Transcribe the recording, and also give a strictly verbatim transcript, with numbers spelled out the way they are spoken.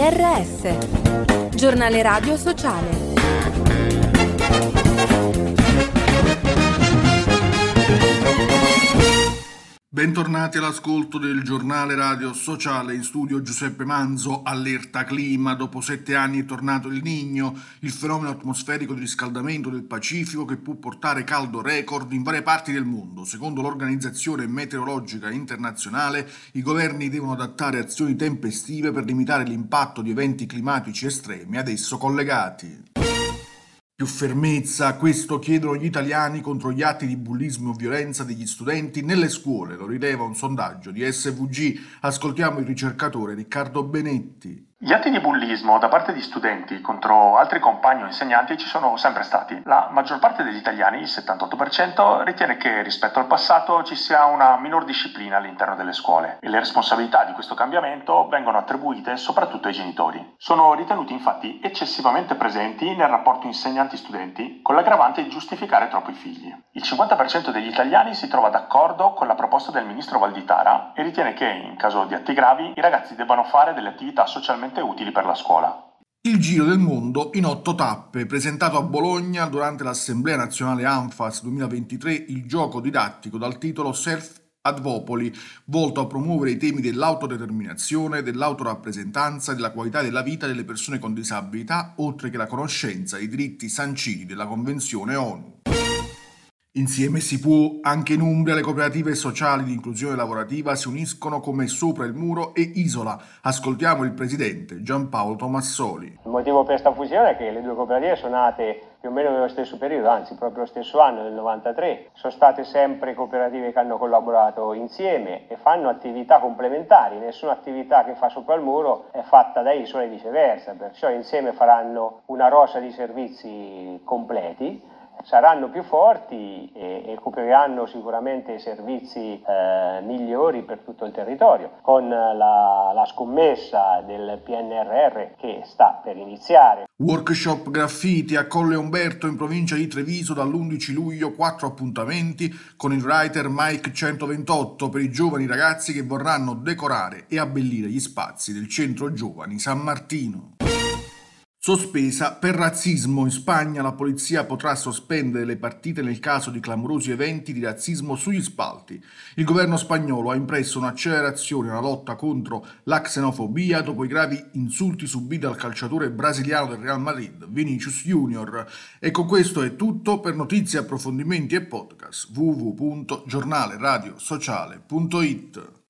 R S, giornale radio sociale. Bentornati all'ascolto del giornale radio sociale. In studio Giuseppe Manzo. Allerta clima. Dopo sette anni è tornato il Niño, il fenomeno atmosferico di riscaldamento del Pacifico che può portare caldo record in varie parti del mondo. Secondo l'Organizzazione Meteorologica Internazionale, i governi devono adattare azioni tempestive per limitare l'impatto di eventi climatici estremi ad esso collegati. Più fermezza, questo chiedono gli italiani contro gli atti di bullismo o violenza degli studenti nelle scuole, lo rileva un sondaggio di S V G. Ascoltiamo il ricercatore Riccardo Benetti. Gli atti di bullismo da parte di studenti contro altri compagni o insegnanti ci sono sempre stati. La maggior parte degli italiani, il settantotto per cento, ritiene che rispetto al passato ci sia una minor disciplina all'interno delle scuole e le responsabilità di questo cambiamento vengono attribuite soprattutto ai genitori. Sono ritenuti infatti eccessivamente presenti nel rapporto insegnanti-studenti con l'aggravante di giustificare troppo i figli. Il cinquanta per cento degli italiani si trova d'accordo con la proposta del ministro Valditara e ritiene che, in caso di atti gravi, i ragazzi debbano fare delle attività socialmente utili per la scuola. Il Giro del Mondo in otto tappe, presentato a Bologna durante l'Assemblea Nazionale ANFAS duemilaventitré, il gioco didattico dal titolo Self Advopoli, volto a promuovere i temi dell'autodeterminazione, dell'autorappresentanza e della qualità della vita delle persone con disabilità, oltre che la conoscenza dei diritti sanciti della Convenzione ONU. Insieme si può. Anche in Umbria le cooperative sociali di inclusione lavorativa si uniscono come Sopra il Muro e Isola. Ascoltiamo il presidente Giampaolo Tomassoli. Il motivo per questa fusione è che le due cooperative sono nate più o meno nello stesso periodo, anzi proprio lo stesso anno, nel novantatré. Sono state sempre cooperative che hanno collaborato insieme e fanno attività complementari. Nessuna attività che fa Sopra il Muro è fatta da Isola e viceversa, perciò insieme faranno una rosa di servizi completi. Saranno più forti e, e copriranno sicuramente servizi eh, migliori per tutto il territorio, con la, la scommessa del P N R R che sta per iniziare. Workshop graffiti a Colle Umberto in provincia di Treviso dall'undici luglio, quattro appuntamenti con il writer Mike centoventotto per i giovani ragazzi che vorranno decorare e abbellire gli spazi del Centro Giovani San Martino. Sospesa per razzismo. In Spagna la polizia potrà sospendere le partite nel caso di clamorosi eventi di razzismo sugli spalti. Il governo spagnolo ha impresso un'accelerazione nella lotta contro la xenofobia dopo i gravi insulti subiti dal calciatore brasiliano del Real Madrid, Vinicius Junior. E con questo è tutto. Per notizie, approfondimenti e podcast w w w punto giornale radio sociale punto it.